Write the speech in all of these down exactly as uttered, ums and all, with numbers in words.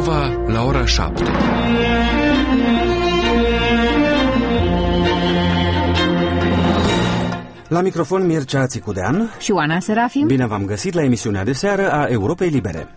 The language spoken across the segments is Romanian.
Moldova la ora șapte. La microfon Mircea Țicudean și Oana Serafim. Bine v-am găsit la emisiunea de seară a Europei Libere.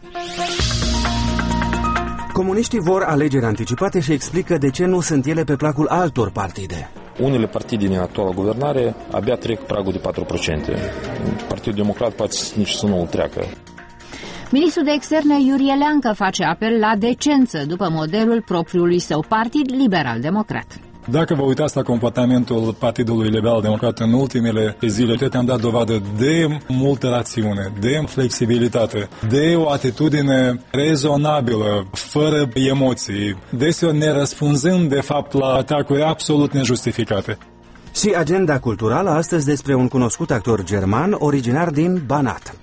Comuniștii vor alegeri anticipate și explică de ce nu sunt ele pe placul altor partide. Unele partide din actuala guvernare abia trec pragul de patru la sută. Partidul Democrat poate nici să nu îl treacă. Ministrul de Externe Iurie Leancă face apel la decență după modelul propriului său partid liberal-democrat. Dacă vă uitați la comportamentul Partidului Liberal-Democrat în ultimele zile, cred că am dat dovadă de multă rațiune, de flexibilitate, de o atitudine rezonabilă, fără emoții, deseori nerăspunzând de fapt la atacuri absolut nejustificate. Și agenda culturală astăzi despre un cunoscut actor german originar din Banat.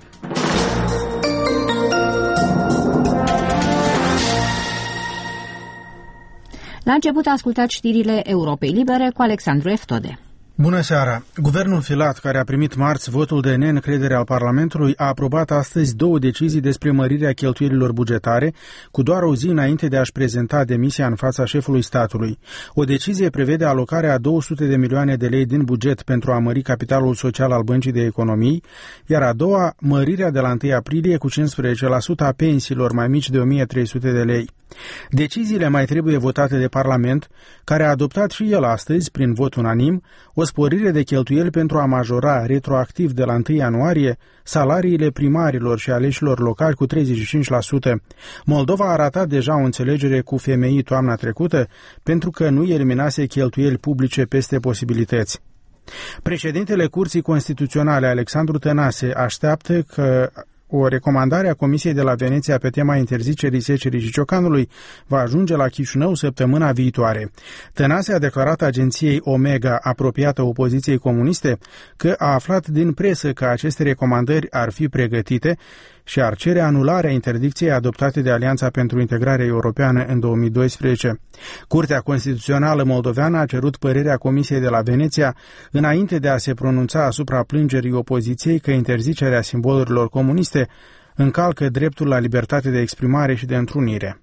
La început a ascultat știrile Europei Libere cu Alexandru Eftode. Bună seara! Guvernul Filat, care a primit marți votul de neîncredere al Parlamentului, a aprobat astăzi două decizii despre mărirea cheltuielilor bugetare, cu doar o zi înainte de a-și prezenta demisia în fața șefului statului. O decizie prevede alocarea a două sute de milioane de lei din buget pentru a mări capitalul social al Băncii de Economii, iar a doua, mărirea de la întâi aprilie cu cincisprezece la sută a pensiilor mai mici de o mie trei sute de lei. Deciziile mai trebuie votate de Parlament, care a adoptat și el astăzi, prin vot unanim, o sporire de cheltuieli pentru a majora retroactiv de la întâi ianuarie salariile primarilor și aleșilor locali cu treizeci și cinci la sută. Moldova a ratat deja o înțelegere cu F M I toamna trecută pentru că nu eliminase cheltuieli publice peste posibilități. Președintele Curții Constituționale, Alexandru Tănase, așteaptă că o recomandare a Comisiei de la Veneția pe tema interzicerii secerii și ciocanului va ajunge la Chișinău săptămâna viitoare. Tănase a declarat agenției Omega, apropiată opoziției comuniste, că a aflat din presă că aceste recomandări ar fi pregătite și ar cere anularea interdicției adoptate de Alianța pentru Integrare Europeană în două mii doisprezece. Curtea Constituțională moldoveană a cerut părerea Comisiei de la Veneția înainte de a se pronunța asupra plângerii opoziției că interzicerea simbolurilor comuniste încalcă dreptul la libertate de exprimare și de întrunire.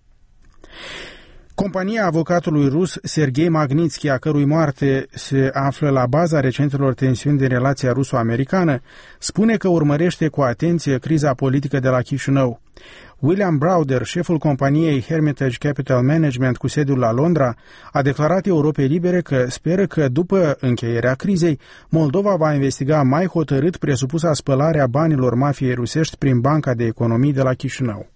Compania avocatului rus Serghei Magnitsky, a cărui moarte se află la baza recentelor tensiuni din relația ruso-americană, spune că urmărește cu atenție criza politică de la Chișinău. William Browder, șeful companiei Hermitage Capital Management cu sediul la Londra, a declarat Europei Libere că speră că după încheierea crizei, Moldova va investiga mai hotărât presupusa spălare a banilor mafiei rusești prin Banca de Economii de la Chișinău.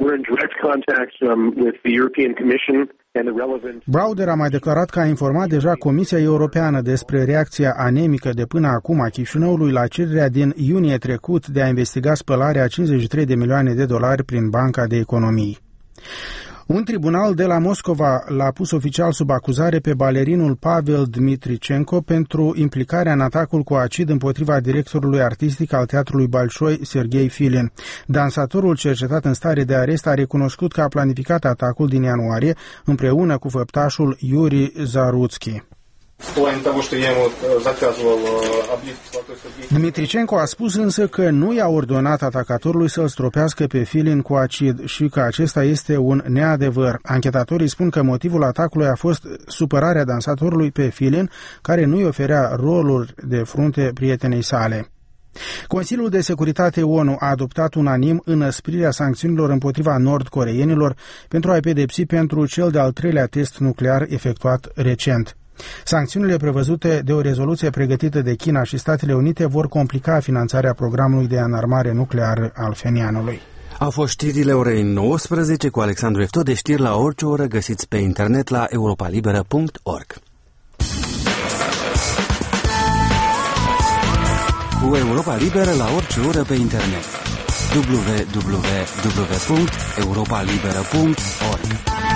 Browder a mai declarat că a informat deja Comisia Europeană despre reacția anemică de până acum a Chișinăului la cererea din iunie trecut de a investiga spălarea cincizeci și trei de milioane de dolari prin Banca de Economii. Un tribunal de la Moscova l-a pus oficial sub acuzare pe balerinul Pavel Dmitricenko pentru implicarea în atacul cu acid împotriva directorului artistic al Teatrului Balșoi, Serghei Filin. Dansatorul cercetat în stare de arest a recunoscut că a planificat atacul din ianuarie împreună cu făptașul Yuri Zarutski. Dmitricenko a spus însă că nu i-a ordonat atacatorului să-l stropească pe Filin cu acid și că acesta este un neadevăr. Anchetatorii spun că motivul atacului a fost supărarea dansatorului pe Filin, care nu-i oferea roluri de frunte prietenei sale. Consiliul de Securitate ONU a adoptat unanim înăsprirea sancțiunilor împotriva nord-coreeniilor pentru a-i pedepsi pentru cel de-al treilea test nuclear efectuat recent. Sancțiunile prevăzute de o rezoluție pregătită de China și Statele Unite vor complica finanțarea programului de înarmare nucleară al Phenianului. Au fost știrile orei nouăsprezece cu Alexandru Eftode, știri la orice oră găsiți pe internet la europalibera punct org. Cu Europa Liberă la orice oră pe internet. w w w punct europalibera punct org.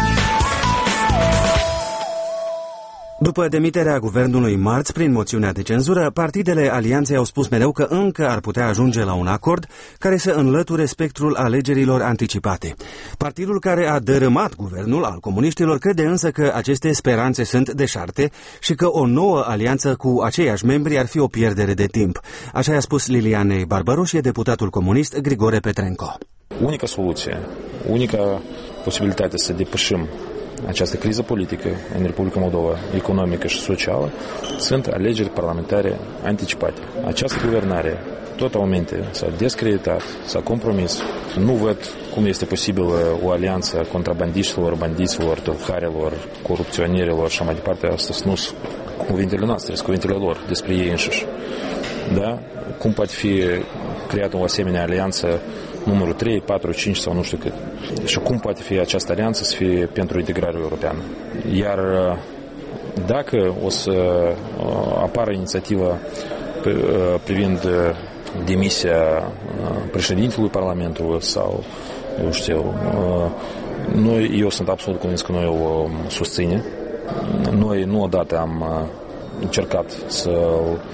După demiterea guvernului marți prin moțiunea de cenzură, partidele alianței au spus mereu că încă ar putea ajunge la un acord care să înlăture spectrul alegerilor anticipate. Partidul care a dărâmat guvernul al comuniștilor crede însă că aceste speranțe sunt deșarte și că o nouă alianță cu aceiași membri ar fi o pierdere de timp. Așa i-a spus Lilianei Barbaroșie deputatul comunist Grigore Petrenko. Unica soluție, unica posibilitatea să depășim această criză politică în Republica Moldova, economică și socială, sunt alegeri parlamentare anticipate. Această guvernare totalmente s-a descreditat, s-a compromis. Nu văd cum este posibilă o alianță a contrabandiștilor, bandiților, tâlharilor, corupționierilor și mai departe. Astea nu sunt cuvintele noastre, sunt cuvintele lor despre ei înșiși. Da? Cum poate fi creată o asemenea alianță numărul trei, patru, cinci sau nu știu cât. Și cum poate fi această alianță să fie pentru integrarea europeană. Iar dacă o să apară inițiativa privind demisia președintelui Parlamentului sau, eu știu, noi, eu sunt absolut convins că noi o susține. Noi nu odată am încercat să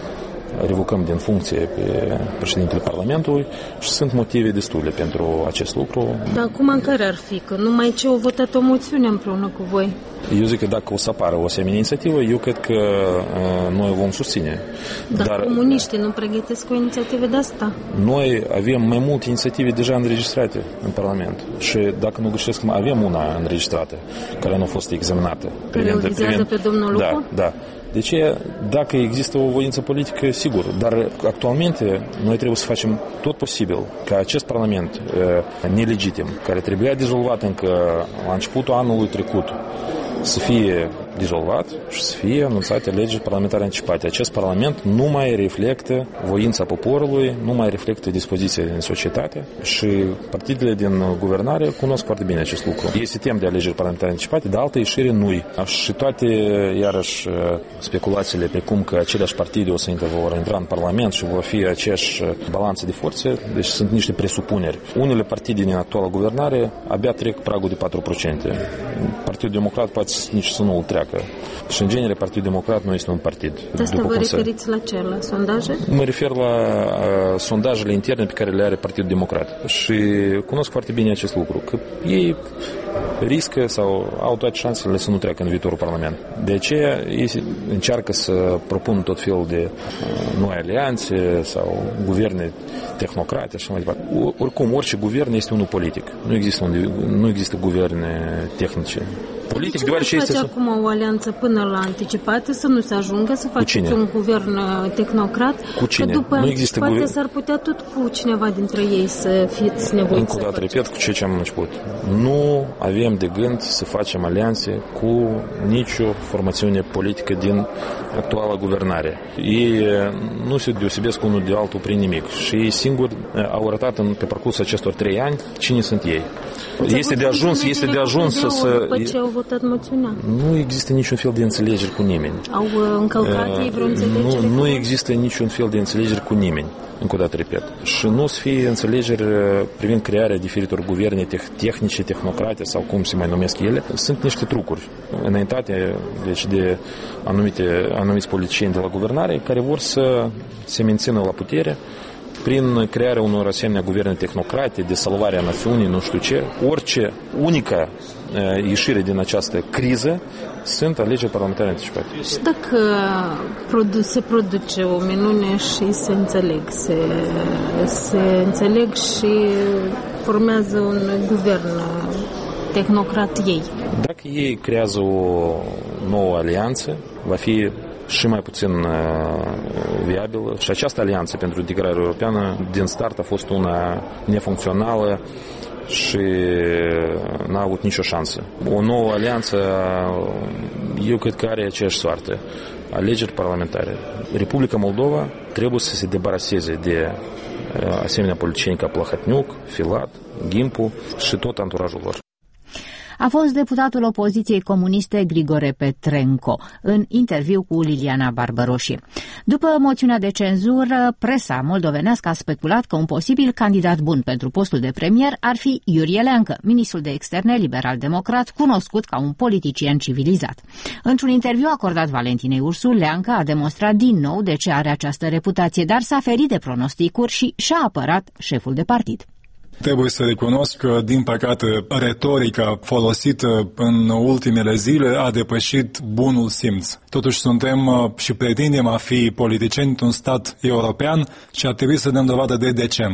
revocăm din funcție pe președintele Parlamentului și sunt motive destule pentru acest lucru. Dar acum care ar fi? Că numai ce au votat o moțiune împreună cu voi. Eu zic că dacă o să apară o asemenea inițiativă, eu cred că uh, noi o vom susține. Dar, Dar comuniștii nu pregătesc o inițiativă de asta? Noi avem mai multe inițiative deja înregistrate în Parlament și dacă nu greșesc, avem una înregistrată care nu a fost examinată. Care o vizează pe domnul Lupu? Da, da. Deci, dacă există o voință politică, sigur, dar actualmente noi trebuie să facem tot posibil ca acest Parlament nelegitim, care trebuia dizolvat încă la începutul anului trecut, să fie dizolvat și să fie anunțate alegeri parlamentare anticipate. Acest Parlament nu mai reflectă voința poporului, nu mai reflectă dispoziția din societate și partidele din guvernare cunosc foarte bine acest lucru. Este tem de alegeri parlamentare anticipate, de altă ieșire nu-i. Și toate, iarăși, speculațiile precum că aceleași partide o să intre, vor intra în Parlament și vor fi aceeași balanțe de forțe, deci sunt niște presupuneri. Unele partide din actuala guvernare abia trec pragul de patru la sută. Partidul Democrat poate nici să nu-l treacă. Și în genere Partidul Democrat nu este un partid. De asta vă referiți la ce? La sondaje? Mă refer la uh, sondajele interne pe care le are Partidul Democrat. Și cunosc foarte bine acest lucru. Că ei riscă sau au toate șansele să nu treacă în viitorul Parlament. De aceea ei încearcă să propună tot felul de uh, noi alianțe sau guverne tehnocrate și mai departe. Oricum, orice guvern este unul politic. Nu există, un, nu există guverne tehnice. Politic, de ce face acum o alianță până la anticipate, să nu se ajungă să faceți un guvern tehnocrat? Cu cine? Că după nu există anticipate guvern... s-ar putea tot cu cineva dintre ei să fiți nevoiți. Încă o dată, repet, cu ceea ce am început. Nu avem de gând să facem alianțe cu nicio formațiune politică din actuala guvernare. Ei nu se deosebesc unul de altul prin nimic și ei singuri au arătat în, pe parcursul acestor trei ani cine sunt ei. Este de ajuns, este de ajuns să... să... votat moțiunea. Nu există niciun fel de înțelegeri cu nimeni. Au încălcat ei vreo înțelegere? Nu, nu există niciun fel de înțelegeri cu nimeni. Încă o dată repet. Și nu să fie înțelegeri privind crearea diferitor guverne tehnice, tehnocrate sau cum se mai numesc ele. Sunt niște trucuri înaintate deci, de anumite, anumiți politicieni de la guvernare care vor să se mențină la putere prin crearea unor asemenea guverne tehnocrate, de salvarea națiunii, nu știu ce. Orice unică uh, ieșire din această criză sunt alegeri parlamentare anticipate. Și dacă produ- se produce o minune și se înțeleg, se, se înțeleg și formează un guvern tehnocrat ei. Dacă ei creează o nouă alianță, va fi și mai puțin uh, viabilă. Și această alianță pentru integrare europeană din start a fost una nefuncțională și n-a avut nicio șansă. O nouă alianță, eu cred că are aceeași soartă. Alegeri parlamentare. Republica Moldova trebuie să se debaraseze de uh, asemenea politicieni ca Plahotniuc, Filat, Gimpu și tot anturajul lor. A fost deputatul opoziției comuniste Grigore Petrenco, în interviu cu Liliana Barbaroși. După moțiunea de cenzură, presa moldovenească a speculat că un posibil candidat bun pentru postul de premier ar fi Iurie Leancă, ministrul de externe liberal-democrat, cunoscut ca un politician civilizat. Într-un interviu acordat Valentinei Ursu, Leancă a demonstrat din nou de ce are această reputație, dar s-a ferit de pronosticuri și și-a apărat șeful de partid. Trebuie să recunosc că, din păcate, retorica folosită în ultimele zile a depășit bunul simț. Totuși suntem și pretindem a fi politicieni într-un stat european și ar trebui să dăm dovadă de decență.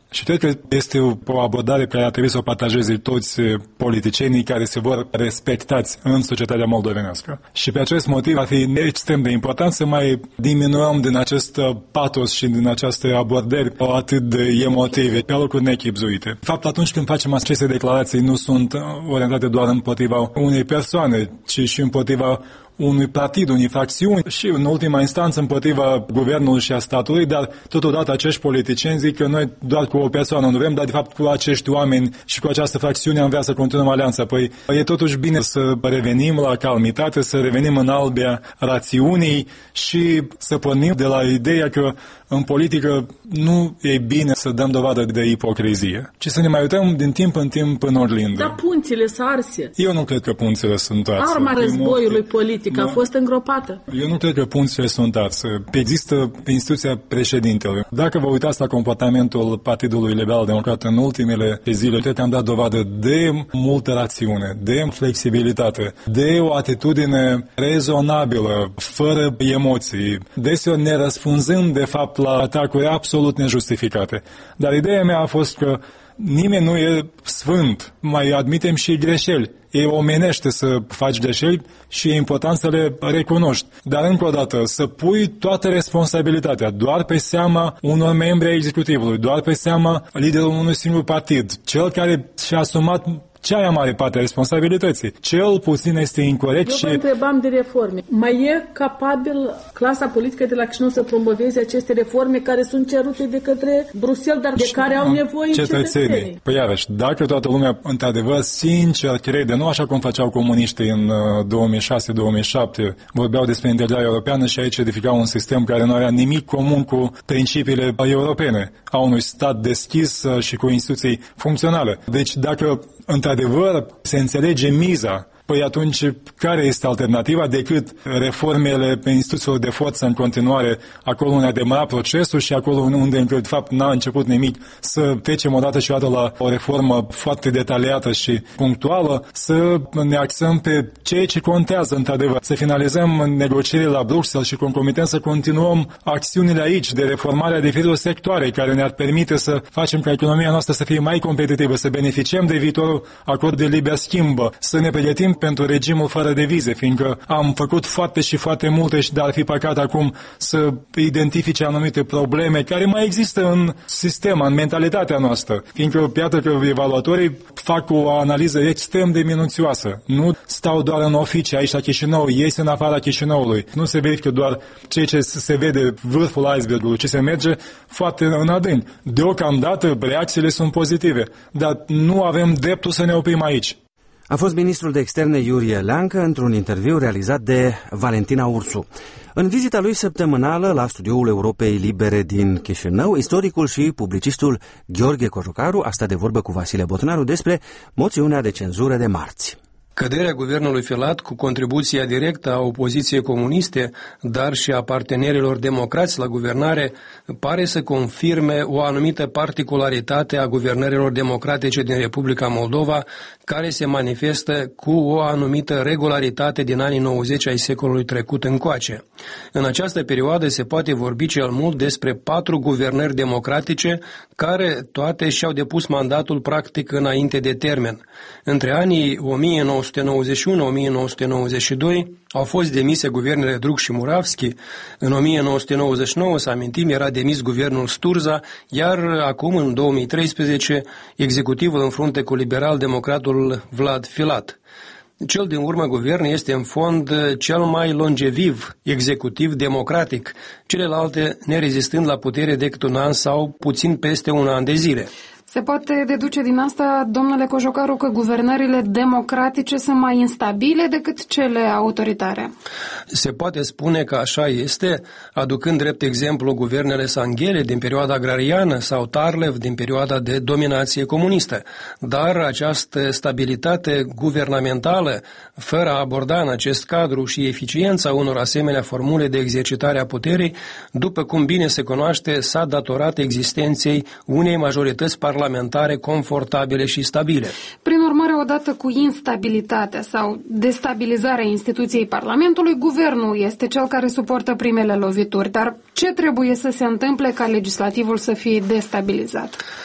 Și cred că este o abordare care ar trebui să o partajeze toți politicienii care se vor respectați în societatea moldovenească. Și pe acest motiv ar fi extrem de important să mai diminuăm din acest patos și din aceste abordări atât de emotive, pe locuri nechibzuite. De fapt, atunci când facem aceste declarații, nu sunt orientate doar împotriva unei persoane, ci și împotriva unui partid, unei fracțiuni și, în ultima instanță, împotriva guvernului și a statului, dar totodată acești politicieni zic că noi doar cu o persoană nu vrem, dar de fapt cu acești oameni și cu această fracțiune am vrea să continuăm alianța. Păi e totuși bine să revenim la calmitate, să revenim în albia rațiunii și să pornim de la ideea că în politică nu e bine să dăm dovadă de ipocrizie, ci să ne mai uităm din timp în timp în oglindă. Dar punțile s-au arse. Eu nu cred că punțile sunt arse. Arma războiului politic nu, a fost îngropată. Eu nu cred că punțile sunt arse. Există instituția președintelui. Dacă vă uitați la comportamentul Partidului Liberal Democrat în ultimele zile, cred că am dat dovadă de multă rațiune, de flexibilitate, de o atitudine rezonabilă, fără emoții, deseori nerăspunzând de fapt la atacuri absolut nejustificate. Dar ideea mea a fost că nimeni nu e sfânt, mai admitem și greșeli. E omenește să faci greșeli și e important să le recunoști. Dar încă o dată, să pui toată responsabilitatea doar pe seama unor membri ai executivului, doar pe seama liderului unui singur partid, cel care și-a asumat cea mai mare parte a responsabilității. Cel puțin este incorect. Eu și... vă întrebam de reforme. Mai e capabil clasa politică de la Chișinău să promoveze aceste reforme care sunt cerute de către Bruxelles, dar de care au nevoie cetățenii? cetățenii? Păi iarăși, dacă toată lumea, într-adevăr, sincer crede, nu așa cum făceau comuniștii în două mii șase două mii șapte, vorbeau despre integrarea europeană și aici edificau un sistem care nu avea nimic comun cu principiile europene, a unui stat deschis și cu instituții funcționale. Deci, dacă într-adevăr se înțelege miza, păi atunci care este alternativa decât reformele pe instituțiilor de forță în continuare, acolo unde a demarat procesul și acolo unde încă de fapt n-a început nimic, să trecem odată și odată la o reformă foarte detaliată și punctuală, să ne axăm pe ceea ce contează într-adevăr, să finalizăm negocierile la Bruxelles și concomitent să continuăm acțiunile aici de reformare a diferitelor sectoare care ne-ar permite să facem ca economia noastră să fie mai competitivă, să beneficiem de viitorul acord de liber schimb, să ne pregătim pentru regimul fără de vize, fiindcă am făcut foarte și foarte multe și ar fi păcat acum să identifice anumite probleme care mai există în sistem, în mentalitatea noastră, fiindcă iată că evaluatorii fac o analiză extrem de minuțioasă. Nu stau doar în oficii aici la Chișinău, ies în afara Chișinăului. Nu se verifică doar ceea ce se vede vârful icebergului, ce se merge foarte în adânc. Deocamdată reacțiile sunt pozitive, dar nu avem dreptul să ne oprim aici. A fost ministrul de externe Iurie Leancă într-un interviu realizat de Valentina Ursu. În vizita lui săptămânală la studioul Europei Libere din Chișinău, istoricul și publicistul Gheorghe Cojocaru a stat de vorbă cu Vasile Botnaru despre moțiunea de cenzură de marți. Căderea guvernului Filat, cu contribuția directă a opoziției comuniste, dar și a partenerilor democrați la guvernare, pare să confirme o anumită particularitate a guvernărilor democratice din Republica Moldova, care se manifestă cu o anumită regularitate din anii nouăzeci ai secolului trecut încoace. În această perioadă se poate vorbi cel mult despre patru guvernări democratice, care toate și-au depus mandatul practic înainte de termen. Între anii o mie nouă sute nouăzeci și unu - o mie nouă sute nouăzeci și doi au fost demise guvernele Drug și Muravski, în o mie nouă sute nouăzeci și nouă, să amintim, era demis guvernul Sturza, iar acum, în două mii treisprezece, executivul în frunte cu liberal-democratul Vlad Filat. Cel din urmă guvern este în fond cel mai longeviv executiv democratic, celelalte nerezistând la putere decât un an sau puțin peste un an de zile. Se poate deduce din asta, domnule Cojocaru, că guvernările democratice sunt mai instabile decât cele autoritare? Se poate spune că așa este, aducând drept exemplu guvernele Sanghele din perioada agrariană sau Tarlev din perioada de dominație comunistă. Dar această stabilitate guvernamentală, fără a aborda în acest cadru și eficiența unor asemenea formule de exercitare a puterii, după cum bine se cunoaște, s-a datorat existenței unei majorități parlamentare parlamentare confortabile și stabile. Prin urmare, odată cu instabilitatea sau destabilizarea instituției Parlamentului, guvernul este cel care suportă primele lovituri. Dar ce trebuie să se întâmple ca legislativul să fie destabilizat?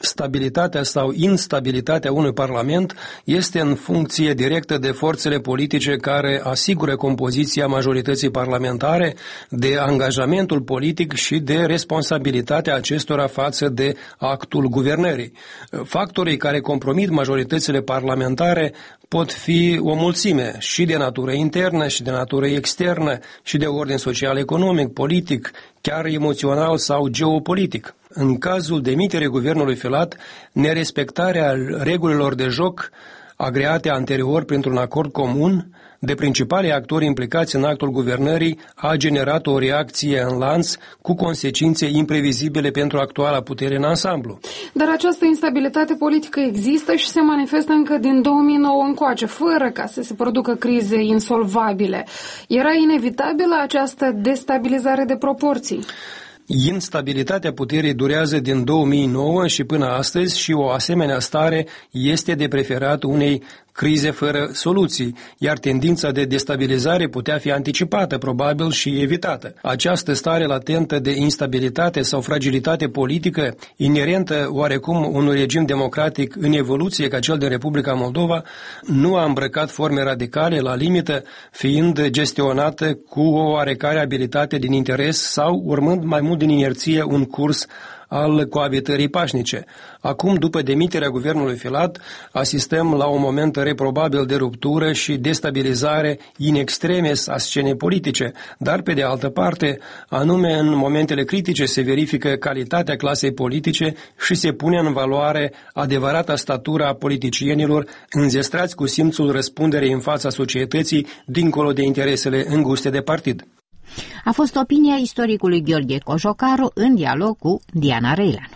stabilitatea sau instabilitatea unui parlament este în funcție directă de forțele politice care asigură compoziția majorității parlamentare, de angajamentul politic și de responsabilitatea acestora față de actul guvernării. Factorii care compromit majoritățile parlamentare pot fi o mulțime, și de natură internă, și de natură externă, și de ordin social-economic, politic, chiar emoțional sau geopolitic. În cazul demiterii guvernului Filat, nerespectarea regulilor de joc agreate anterior printr-un acord comun de principalii actori implicați în actul guvernării a generat o reacție în lanț cu consecințe imprevizibile pentru actuala putere în ansamblu. Dar această instabilitate politică există și se manifestă încă din două mii nouă încoace, fără ca să se producă crize insolvabile. Era inevitabilă această destabilizare de proporții? Instabilitatea puterii durează din două mii nouă și până astăzi și o asemenea stare este de preferat unei crize fără soluții, iar tendința de destabilizare putea fi anticipată, probabil, și evitată. Această stare latentă de instabilitate sau fragilitate politică, inerentă oarecum unui regim democratic în evoluție ca cel din Republica Moldova, nu a îmbrăcat forme radicale, la limită, fiind gestionată cu o oarecare abilitate din interes sau urmând mai mult din inerție un curs al coabitării pașnice. Acum, după demiterea guvernului Filat, asistăm la un moment reprobabil de ruptură și destabilizare in extremis a scenei politice, dar, pe de altă parte, anume în momentele critice se verifică calitatea clasei politice și se pune în valoare adevărata statura a politicienilor înzestrați cu simțul răspunderei în fața societății, dincolo de interesele înguste de partid. A fost opinia istoricului Gheorghe Cojocaru în dialog cu Diana Reileanu.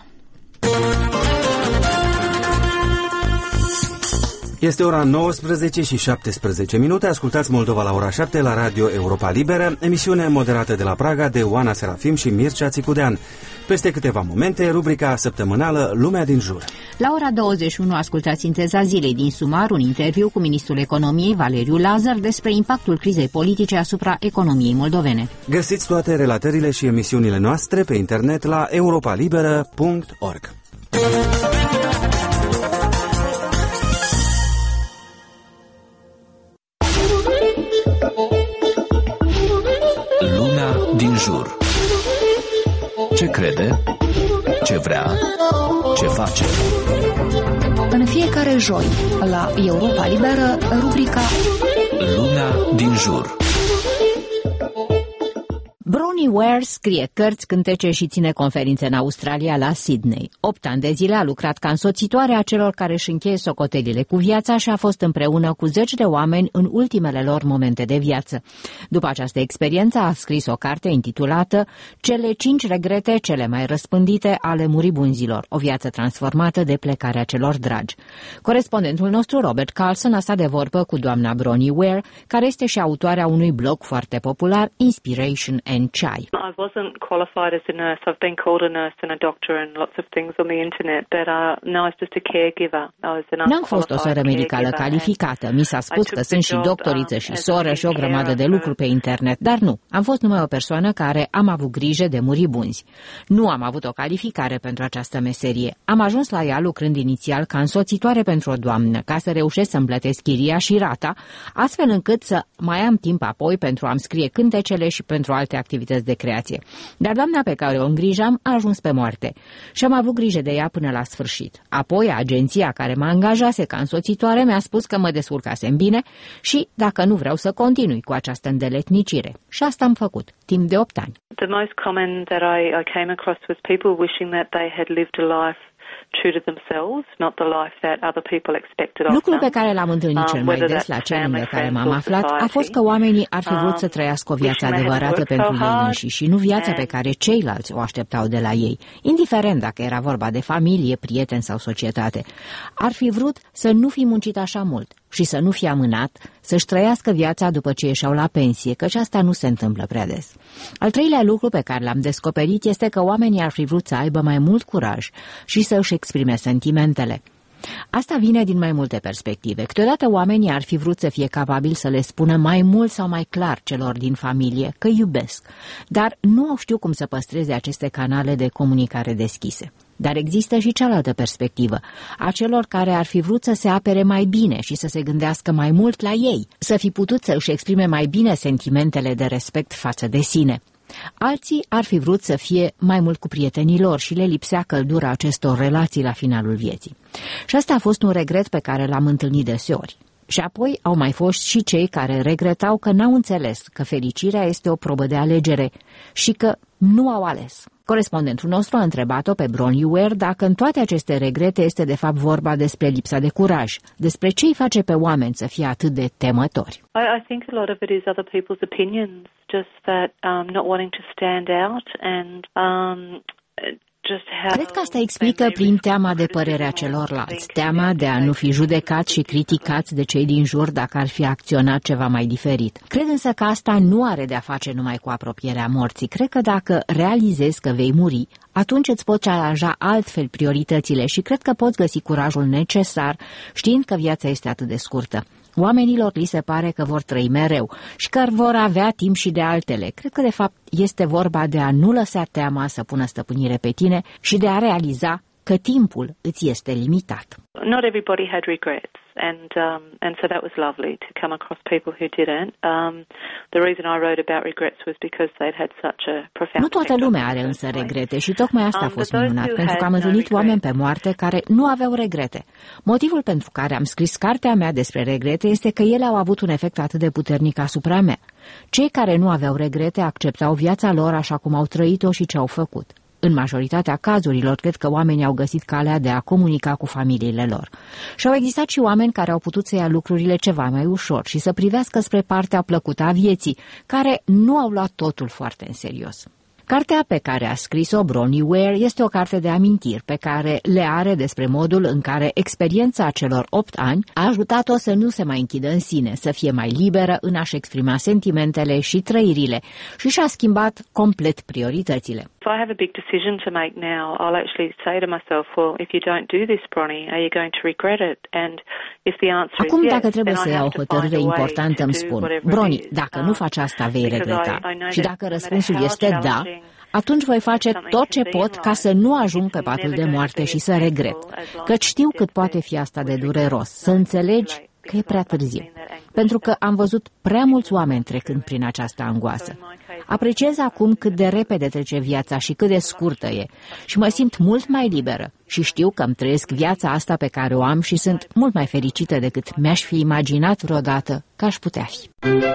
Este ora nouăsprezece și șaptesprezece minute. Ascultați Moldova la ora șapte la Radio Europa Liberă, emisiune moderată de la Praga de Oana Serafim și Mircea Țicudean. Peste câteva momente, rubrica săptămânală Lumea din jur. La ora douăzeci și unu ascultați Sinteza zilei, din Sumar, un interviu cu ministrul economiei Valeriu Lazar despre impactul crizei politice asupra economiei moldovene. Găsiți toate relatările și emisiunile noastre pe internet la europalibera punct org. Lumea din jur. Ce crede? Ce vrea? Ce face? În fiecare joi, la Europa Liberă, rubrica Lumea din jur. Bronnie Ware scrie cărți, cântece și ține conferințe în Australia, la Sydney. Opt ani de zile a lucrat ca însoțitoare a celor care își încheie socotelile cu viața și a fost împreună cu zeci de oameni în ultimele lor momente de viață. După această experiență a scris o carte intitulată Cele cinci regrete cele mai răspândite ale muribunzilor, o viață transformată de plecarea celor dragi. Corespondentul nostru, Robert Carlson, a stat de vorbă cu doamna Bronnie Ware, care este și autoarea unui blog foarte popular, Inspiration and Chai. I wasn't qualified as a nurse. I've been called a nurse and a doctor and lots of things on the internet, but uh, no, I was just a caregiver. I was an N-am fost o soră medicală calificată. Mi s-a spus că sunt și doctoriță și soră și o grămadă de lucruri pe internet, dar nu. Am fost numai o persoană care am avut grijă de muribunzi. Nu am avut o calificare pentru această meserie. Am ajuns la ea lucrând inițial ca însoțitoare pentru o doamnă, ca să reușesc să-mi plătesc chiria și rata, astfel încât să mai am timp apoi pentru a-mi scrie cântecele și pentru alte activități de creație. Dar doamna pe care o îngrijam a ajuns pe moarte și am avut grijă de ea până la sfârșit. Apoi, agenția care mă angajase ca însoțitoare mi-a spus că mă descurcasem bine și dacă nu vreau să continui cu această îndeletnicire. Și asta am făcut, timp de opt ani. The most common that I, I came across was people wishing that they had lived a life true to themselves, not the life that other people expected of them. Lucrul pe care l-am întâlnit cel mai des la cei lângă care m-am aflat a fost că oamenii ar fi vrut să trăiască o viață adevărată pentru ei înșiși și nu viața pe care ceilalți o așteptau de la ei, indiferent dacă era vorba de familie, prieteni sau societate. Ar fi vrut să nu fi muncit așa mult și să nu fi amânat, să-și trăiască viața după ce ieșeau la pensie, căci asta nu se întâmplă prea des. Al treilea lucru pe care l-am descoperit este că oamenii ar fi vrut să aibă mai mult curaj și să își exprime sentimentele. Asta vine din mai multe perspective. Câteodată oamenii ar fi vrut să fie capabili să le spună mai mult sau mai clar celor din familie că iubesc, dar nu au știut cum să păstreze aceste canale de comunicare deschise. Dar există și cealaltă perspectivă, a celor care ar fi vrut să se apere mai bine și să se gândească mai mult la ei, să fi putut să își exprime mai bine sentimentele de respect față de sine. Alții ar fi vrut să fie mai mult cu prietenii lor și le lipsea căldura acestor relații la finalul vieții. Și asta a fost un regret pe care l-am întâlnit deseori. Și apoi au mai fost și cei care regretau că n-au înțeles că fericirea este o probă de alegere și că nu au ales. Corespondentul nostru a întrebat-o pe Bronnie Ware dacă în toate aceste regrete este de fapt vorba despre lipsa de curaj, despre ce îi face pe oameni să fie atât de temători. I, I think a lot of it is other people's opinions, just that um, not wanting to stand out and um, Cred că asta explică prin teama de părerea celorlalți, teama de a nu fi judecați și criticați de cei din jur dacă ar fi acționat ceva mai diferit. Cred însă că asta nu are de-a face numai cu apropierea morții. Cred că dacă realizezi că vei muri, atunci îți poți aranja altfel prioritățile și cred că poți găsi curajul necesar știind că viața este atât de scurtă. Oamenilor li se pare că vor trăi mereu și că vor avea timp și de altele. Cred că, de fapt, este vorba de a nu lăsa teama să pună stăpânire pe tine și de a realiza că timpul îți este limitat. Not everybody had regrets, and um, and so that was lovely to come across people who didn't. Um, the reason I wrote about regrets was because they'd had such a profound. Nu toată lumea are însă regrete și tocmai asta a fost minunat, pentru că am întâlnit oameni pe moarte care nu aveau regrete. Motivul pentru care am scris cartea mea despre regrete este că ele au avut un efect atât de puternic asupra mea. Cei care nu aveau regrete acceptau viața lor așa cum au trăit-o și ce au făcut. În majoritatea cazurilor, cred că oamenii au găsit calea de a comunica cu familiile lor. Și au existat și oameni care au putut să ia lucrurile ceva mai ușor și să privească spre partea plăcută a vieții, care nu au luat totul foarte în serios. Cartea pe care a scris-o Bronnie Ware este o carte de amintiri pe care le are despre modul în care experiența celor opt ani a ajutat-o să nu se mai închidă în sine, să fie mai liberă în a-și exprima sentimentele și trăirile și și-a schimbat complet prioritățile. If I have a big decision to make now, I'll actually say to myself, well, if you don't do this, Bronnie, are you going to regret it? And if the answer Acum, is yes, dacă trebuie then să I iau have o to find hotărâre a way importantă, to îmi do spun, whatever it Bronnie, is. dacă nu faci asta, vei Because regreta. I- I know Și that dacă no matter răspunsul how este da, challenging atunci voi face tot ce pot ca să nu ajung pe patul de moarte și să regret, căci știu cât poate fi asta de dureros, să înțelegi că e prea târziu, pentru că am văzut prea mulți oameni trecând prin această angoasă. Apreciez acum cât de repede trece viața și cât de scurtă e și mă simt mult mai liberă și știu că îmi trăiesc viața asta pe care o am și sunt mult mai fericită decât mi-aș fi imaginat vreodată că aș putea fi.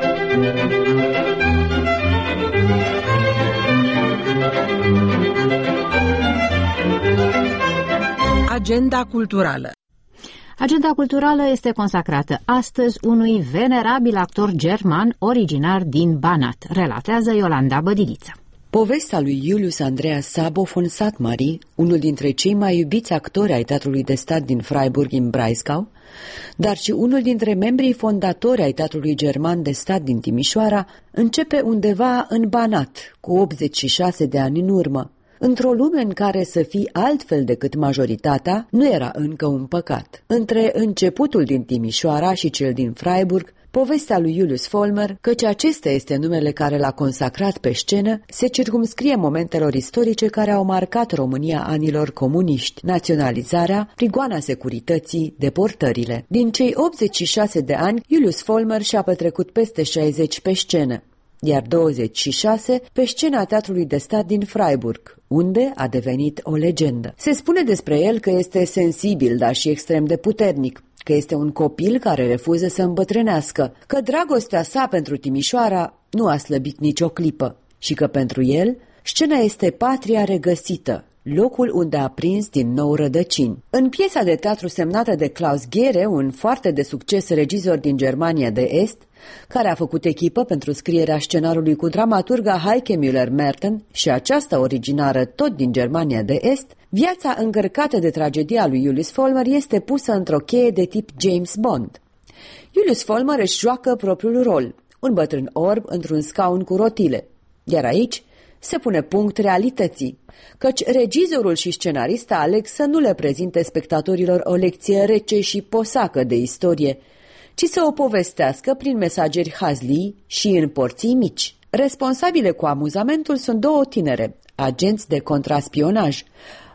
Agenda culturală. Agenda culturală este consacrată astăzi unui venerabil actor german originar din Banat, relatează Iolanda Bădiliță. Povestea lui Julius Andreas Sabo von Satmari, unul dintre cei mai iubiți actori ai Teatrului de Stat din Freiburg în Breisgau, dar și unul dintre membrii fondatori ai Teatrului German de Stat din Timișoara, începe undeva în Banat, cu optzeci și șase de ani în urmă. Într-o lume în care să fii altfel decât majoritatea nu era încă un păcat. Între începutul din Timișoara și cel din Freiburg, povestea lui Julius Vollmer, căci acesta este numele care l-a consacrat pe scenă, se circumscrie momentelor istorice care au marcat România anilor comuniști, naționalizarea, prigoana securității, deportările. Din cei optzeci și șase de ani, Julius Vollmer și-a petrecut peste șaizeci pe scenă, iar douăzeci și șase pe scena Teatrului de Stat din Freiburg, unde a devenit o legendă. Se spune despre el că este sensibil, dar și extrem de puternic, că este un copil care refuză să îmbătrânească, că dragostea sa pentru Timișoara nu a slăbit nicio clipă și că pentru el scena este patria regăsită, locul unde a prins din nou rădăcini. În piesa de teatru semnată de Klaus Gere, un foarte de succes regizor din Germania de Est, care a făcut echipă pentru scrierea scenarului cu dramaturga Heike Müller-Merten și aceasta originară tot din Germania de Est, viața încărcată de tragedia lui Julius Vollmer este pusă într-o cheie de tip James Bond. Julius Vollmer își joacă propriul rol, un bătrân orb într-un scaun cu rotile, iar aici se pune punct realității, căci regizorul și scenarista aleg să nu le prezinte spectatorilor o lecție rece și posacă de istorie, ci să o povestească prin mesageri hazlii și în porții mici. Responsabile cu amuzamentul sunt două tinere, agenți de contraspionaj,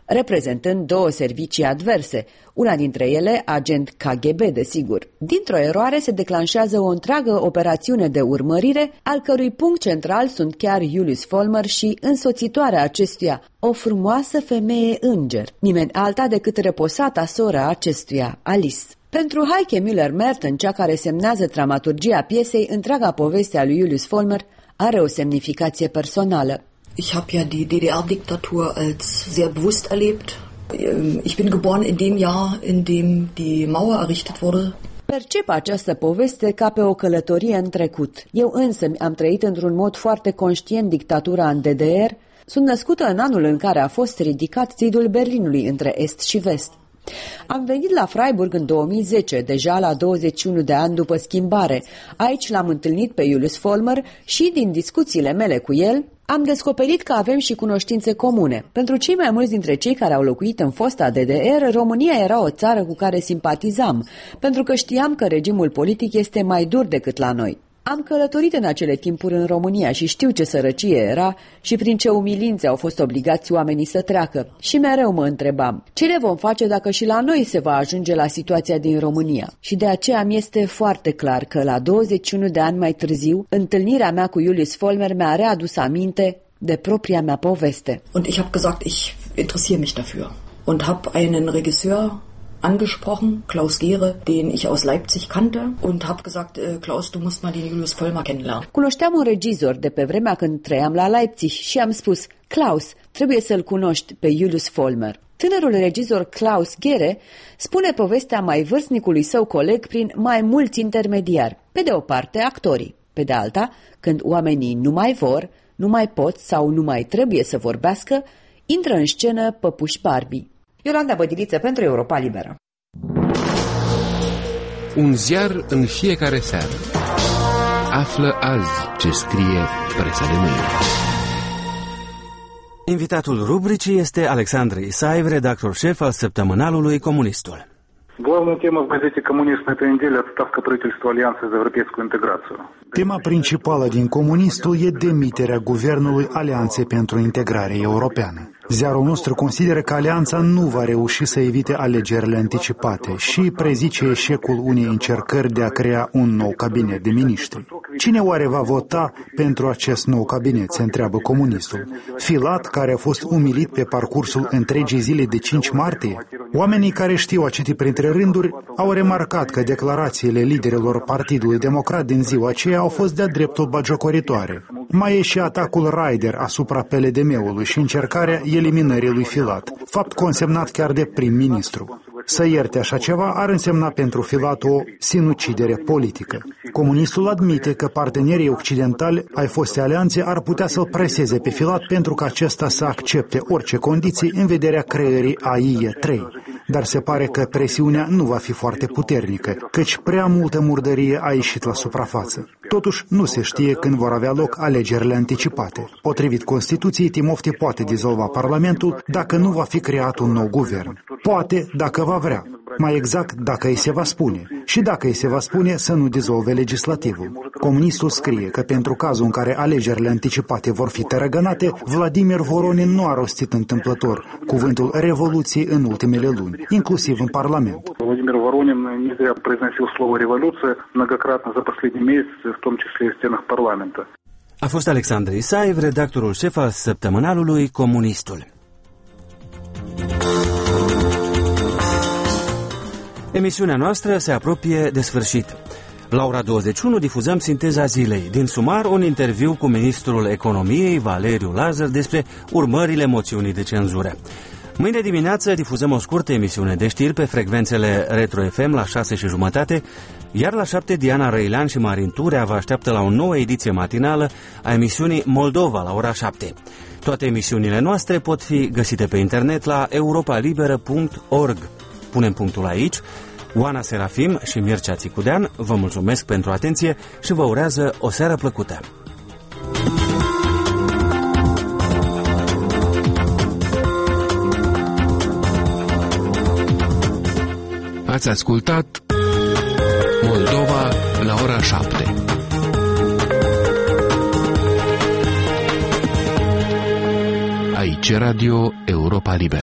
reprezentând două servicii adverse, una dintre ele agent K G B, desigur. Dintr-o eroare se declanșează o întreagă operațiune de urmărire, al cărui punct central sunt chiar Julius Vollmer și însoțitoarea acestuia, o frumoasă femeie înger, nimeni alta decât reposata sora acestuia, Alice. Pentru Heike Müller-Merten, cea care semnează dramaturgia piesei, întreaga poveste a lui Julius Vollmer are o semnificație personală. Ich habe ja die D D R-Diktatur als sehr bewusst erlebt. Ich bin geboren in dem Jahr, in dem die Mauer errichtet wurde. Percep această poveste ca pe o călătorie în trecut. Eu însă am trăit într-un mod foarte conștient dictatura în D D R. Sunt născută în anul în care a fost ridicat zidul Berlinului între est și vest. Am venit la Freiburg în două mii zece, deja la douăzeci și unu de ani după schimbare. Aici l-am întâlnit pe Julius Vollmer și din discuțiile mele cu el am descoperit că avem și cunoștințe comune. Pentru cei mai mulți dintre cei care au locuit în fosta D D R, România era o țară cu care simpatizam, pentru că știam că regimul politic este mai dur decât la noi. Am călătorit în acele timpuri în România și știu ce sărăcie era și prin ce umilințe au fost obligați oamenii să treacă. Și mereu mă întrebam, ce le vom face dacă și la noi se va ajunge la situația din România? Și de aceea mi este foarte clar că la douăzeci și unu de ani mai târziu, întâlnirea mea cu Julius Vollmer mi-a readus aminte de propria mea poveste. Und ich habe gesagt, ich interessiere mich dafür. Und habe einen Regisseur angesprochen, Klaus Gehre, den ich aus Leipzig kannte, und habe gesagt, Klaus, du musst mal den Julius Vollmer kennenlernen. Cunoșteam un regizor de pe vremea când trăiam la Leipzig și am spus, Klaus, trebuie să-l cunoști pe Julius Vollmer. Tânărul regizor Klaus Gehre spune povestea mai vârstnicului său coleg prin mai mulți intermediari. Pe de o parte, actorii. Pe de alta, când oamenii nu mai vor, nu mai pot sau nu mai trebuie să vorbească, intră în scenă păpuși Barbie. Iolanda Bădiliță pentru Europa Liberă. Un ziar în fiecare seară. Află azi ce scrie presa de mâine. Invitatul rubricii este Alexandru Isaev, redactor șef al săptămânalului Comunistul. Главная тема в газете «Коммунист» на этой неделе – отставка правительства Альянса за европейскую интеграцию. Tema principală din Comunistul e demiterea guvernului Alianței pentru integrare europeană. Ziarul nostru consideră că Alianța nu va reuși să evite alegerile anticipate și prezice eșecul unei încercări de a crea un nou cabinet de miniștri. Cine oare va vota pentru acest nou cabinet, se întreabă Comunistul. Filat, care a fost umilit pe parcursul întregii zile de cinci martie? Oamenii care știu a citi printre rânduri au remarcat că declarațiile liderilor Partidului Democrat din ziua aceea au fost de-a dreptul bagiocoritoare. Mai e și atacul Raider asupra P L D M-ului și încercarea eliminării lui Filat, fapt consemnat chiar de prim-ministru. Să ierte așa ceva ar însemna pentru Filat o sinucidere politică. Comunistul admite că partenerii occidentali ai fostei alianțe ar putea să-l preseze pe Filat pentru ca acesta să accepte orice condiții în vederea creării A I E trei. Dar se pare că presiunea nu va fi foarte puternică, căci prea multă murdărie a ieșit la suprafață. Totuși, nu se știe când vor avea loc alegerile anticipate. Potrivit Constituției, Timofti poate dizolva Parlamentul dacă nu va fi creat un nou guvern. Poate dacă va vrea. Mai exact, dacă îi se va spune. Și dacă îi se va spune să nu dizolve legislativul. Comunistul scrie că pentru cazul în care alegerile anticipate vor fi tărăgănate, Vladimir Voronin nu a rostit întâmplător cuvântul revoluție în ultimele luni, inclusiv în Parlament. Vladimir Voronin не зря произносил слово «революция» многократно за последние месяцы, в том числе и в стенах парламента. A fost Alexandru Isaev, redactorul șef al săptămânalului Comunistul. Emisiunea noastră se apropie de sfârșit. La ora douăzeci și unu difuzăm sinteza zilei. Din sumar, un interviu cu ministrul economiei, Valeriu Lazar, despre urmările moțiunii de cenzură. Mâine dimineață difuzăm o scurtă emisiune de știri pe frecvențele Retro F M la șase și jumătate, iar la șapte Diana Răilean și Marin Turea vă așteaptă la o nouă ediție matinală a emisiunii Moldova la ora șapte. Toate emisiunile noastre pot fi găsite pe internet la europa liberă punct org. Punem punctul aici. Oana Serafim și Mircea Țicudean vă mulțumesc pentru atenție și vă urează o seară plăcută. Ați ascultat Moldova la ora șapte. Aici Radio Europa Liberă.